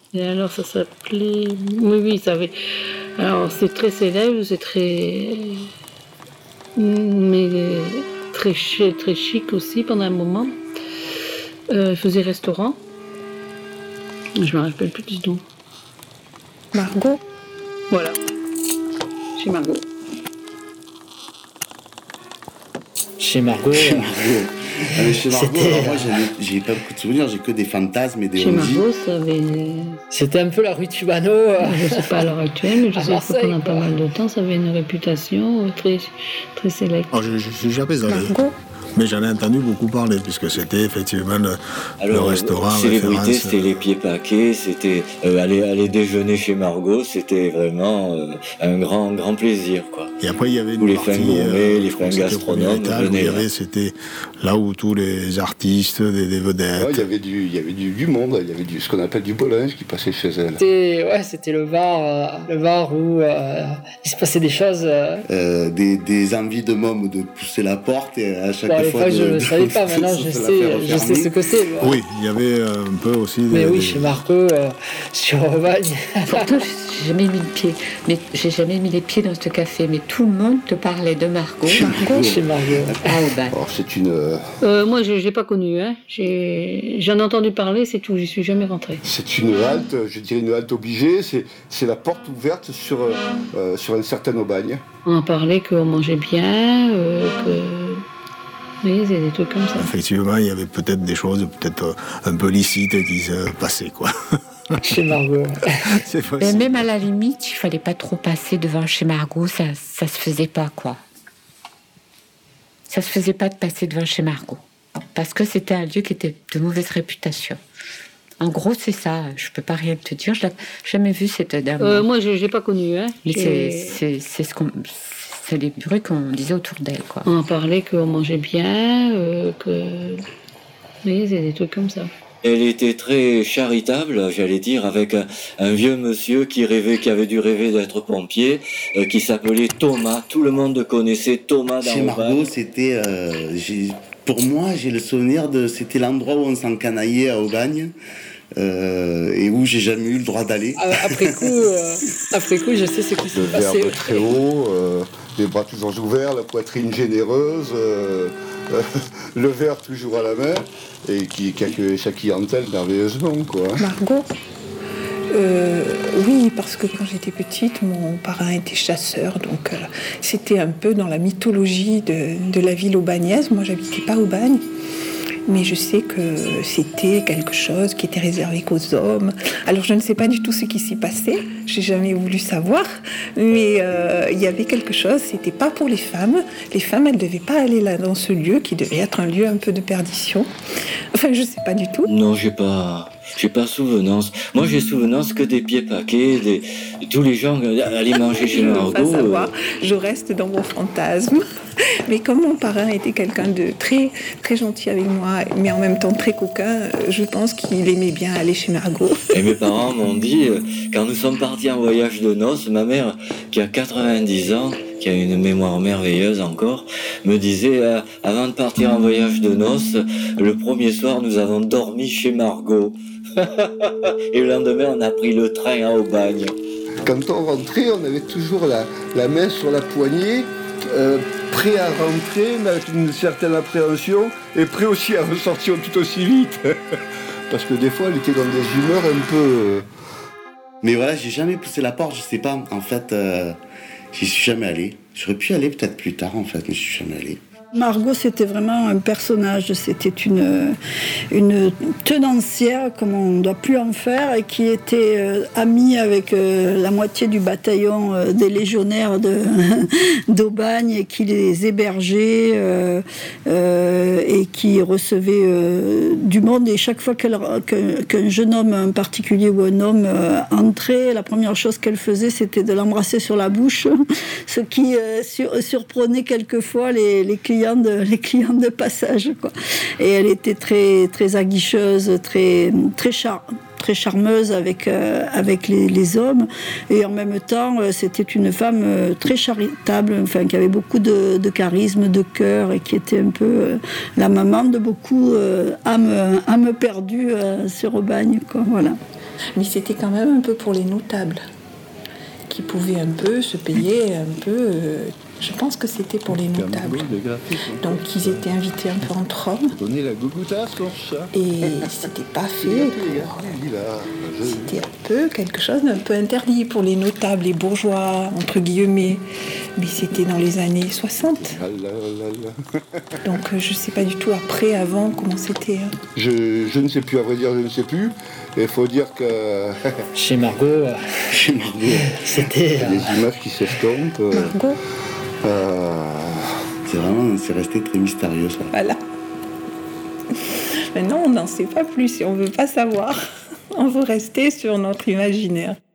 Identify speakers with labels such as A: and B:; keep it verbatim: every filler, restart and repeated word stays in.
A: Et alors ça s'appelait... Oui, oui, ça avait... Alors c'est très célèbre, c'est très... Mais très, ch- très chic aussi pendant un moment. Euh, il faisait restaurant. Je ne me rappelle plus du nom.
B: Margot.
A: Voilà. Chez Margot.
C: Chez Margot.
D: Chez Margot. Ah, mais chez Margot,
C: C'était,
D: alors moi
C: euh,
D: j'ai, j'ai pas beaucoup de souvenirs, j'ai que des fantasmes et des
A: Chez
D: on-dit.
A: Margot, ça avait...
C: C'était un peu la rue Tubano. euh,
A: Je ne sais pas à l'heure actuelle, mais je
C: À
A: sais
C: Marseille,
A: que pendant
C: quoi.
A: pas mal de temps, ça avait une réputation euh, très, très célèbre.
E: Oh, je ne suis jamais allé.
B: Margot.
E: Mais j'en ai entendu beaucoup parler, puisque c'était effectivement le,
F: Alors,
E: le restaurant
F: célébrité,
E: référence.
F: c'était les pieds paquets, c'était euh, aller, aller déjeuner chez Margot, c'était vraiment euh, un grand, grand plaisir, quoi.
E: Et après, il y avait une
F: Tous les
E: partie,
F: fins gourmets, les
E: je crois
F: fins
E: que c'était au premier
F: gastronomes
E: étage, où il y
F: venaient
E: avait,
F: là.
E: c'était là où tous les artistes, des, des vedettes.
G: Ouais, il y avait du, il y avait du, du monde, il y avait du, ce qu'on appelle du beau linge qui passait chez elle.
C: C'était, ouais, c'était le bar, euh, le bar où euh, il se passait des choses. Euh,
D: Euh, des, des envies de môme de pousser la porte et à chaque
C: bon, à
D: fois
C: l'époque,
D: de,
C: je ne
D: de-
C: savais pas,
D: de-
C: maintenant
D: de
C: je
D: se la
C: sais,
D: faire
C: je sais
D: refermer.
C: ce que c'est. moi.
E: Oui, il y avait euh, un peu aussi des...
C: Mais oui,
E: des-
C: chez Marco, euh, sur Aubagne.
B: Pourtant, j'ai jamais mis le pied. Mais j'ai jamais mis les pieds dans ce café. Mais tout le monde te parlait de Margot.
C: Marco, chez Margot.
B: Ah, oh ben.
G: Alors c'est une, euh,
A: Euh, moi, je n'ai pas connu. Hein. J'ai... J'en ai entendu parler, c'est tout. J'y suis jamais rentrée.
G: c'est une halte, je dirais une halte obligée, c'est, c'est la porte ouverte sur, euh, euh, sur une certaine Aubagne.
A: On en parlait qu'on mangeait bien, euh, que... Oui, c'est des trucs comme ça.
E: Effectivement, il y avait peut-être des choses peut-être euh, un peu licites qui se passaient, quoi.
C: Chez Margot.
E: C'est
B: Mais
E: possible.
B: même à la limite, il fallait pas trop passer devant chez Margot. Ça, ça se faisait pas, quoi. Ça se faisait pas de passer devant chez Margot. Parce que c'était un lieu qui était de mauvaise réputation. En gros, c'est ça. Je peux pas rien te dire. Je l'ai jamais vu, cette dame.
A: Euh, moi, je n'ai pas connu. Hein.
B: Mais
A: J'ai-
B: c'est, c'est, c'est ce qu'on... C'est les bruits qu'on disait autour d'elle, quoi.
A: On en parlait qu'on mangeait bien, euh, que... Oui, c'est des trucs comme ça.
F: Elle était très charitable, j'allais dire, avec un, un vieux monsieur qui rêvait, qui avait dû rêver d'être pompier, euh, qui s'appelait Thomas. Tout le monde connaissait Thomas dans
D: Chez Margot,
F: Aubagne.
D: c'était... euh, j'ai- pour moi, j'ai le souvenir de... C'était l'endroit où on s'encanaillait à Aubagne. Euh, et où j'ai jamais eu le droit d'aller.
C: Ah, Après coup, euh, après coup, je sais ce qui s'est
G: Le
C: passé.
G: verbe très haut, euh, les bras toujours ouverts, la poitrine généreuse, euh, euh, le verre toujours à la main, et qui, qui accueillait sa clientèle merveilleusement, quoi.
H: Margot euh, Oui, parce que quand j'étais petite, mon parrain était chasseur, donc euh, c'était un peu dans la mythologie de, de la ville aubagnaise. Moi, j'habitais pas Aubagne, mais je sais que c'était quelque chose qui était réservé qu'aux hommes. Alors, je ne sais pas du tout ce qui s'y passait, j'ai jamais voulu savoir, mais euh, il y avait quelque chose, c'était pas pour les femmes. Les femmes, elles devaient pas aller là dans ce lieu qui devait être un lieu un peu de perdition. Enfin, je sais pas du tout.
F: Non, j'ai pas, j'ai pas souvenance. Moi, j'ai souvenance que des pieds paquets, des, tous les gens euh, allaient manger chez
H: Je ne veux
F: Margot.
H: pas savoir,
F: euh,
H: je reste dans mon fantasme. Mais comme mon parrain était quelqu'un de très, très gentil avec moi, mais en même temps très coquin, je pense qu'il aimait bien aller chez Margot.
F: Et mes parents m'ont dit, euh, quand nous sommes partis en voyage de noces, ma mère, qui a quatre-vingt-dix ans, qui a une mémoire merveilleuse encore, me disait, euh, avant de partir en voyage de noces, le premier soir, nous avons dormi chez Margot. Et le lendemain, on a pris le train à Aubagne.
G: Quand on rentrait, on avait toujours la, la main sur la poignée, euh, prêt à rentrer, mais avec une certaine appréhension, et prêt aussi à ressortir tout aussi vite. Parce que des fois, elle était dans des humeurs un peu... euh,
D: Mais voilà, j'ai jamais poussé la porte, je sais pas. En fait, euh, j'y suis jamais allé. J'aurais pu aller peut-être plus tard, en fait, mais je suis jamais allé.
I: Margot, c'était vraiment un personnage, c'était une, une tenancière, comme on ne doit plus en faire, et qui était euh, amie avec euh, la moitié du bataillon euh, des légionnaires de, d'Aubagne, et qui les hébergeait, euh, euh, et qui recevait euh, du monde. Et chaque fois qu'elle, qu'un, qu'un jeune homme, un particulier ou un homme euh, entrait, la première chose qu'elle faisait, c'était de l'embrasser sur la bouche, ce qui euh, sur, surprenait quelquefois les, les clients de, les clients de passage, quoi. Et elle était très, très aguicheuse, très, très, char, très charmeuse avec, euh, avec les, les hommes. Et en même temps, euh, c'était une femme euh, très charitable, enfin, qui avait beaucoup de, de charisme, de cœur, et qui était un peu euh, la maman de beaucoup euh, âmes, âmes perdues euh, sur Aubagne, quoi. Voilà.
H: Mais c'était quand même un peu pour les notables, qui pouvaient un peu se payer un peu. Euh, je pense que c'était pour les notables. Donc ils étaient invités un peu entre hommes.
G: Donner la gougoutasse pour ça.
H: Et c'était pas fait. C'était un peu quelque chose d'un peu interdit pour les notables, les bourgeois, entre guillemets. Mais c'était dans les années soixante. Donc je sais pas du tout après, avant, comment c'était. Hein.
G: Je, je ne sais plus, à vrai dire, je ne sais plus. Il faut dire que...
C: Chez Margot, euh,
D: Chez Margot.
C: c'était...
G: Les
C: euh,
G: images qui s'estompent. euh,
H: Margot,
G: euh,
D: C'est vraiment, c'est resté très mystérieux ça.
H: voilà. Maintenant, on n'en sait pas plus si on veut pas savoir. On veut rester sur notre imaginaire.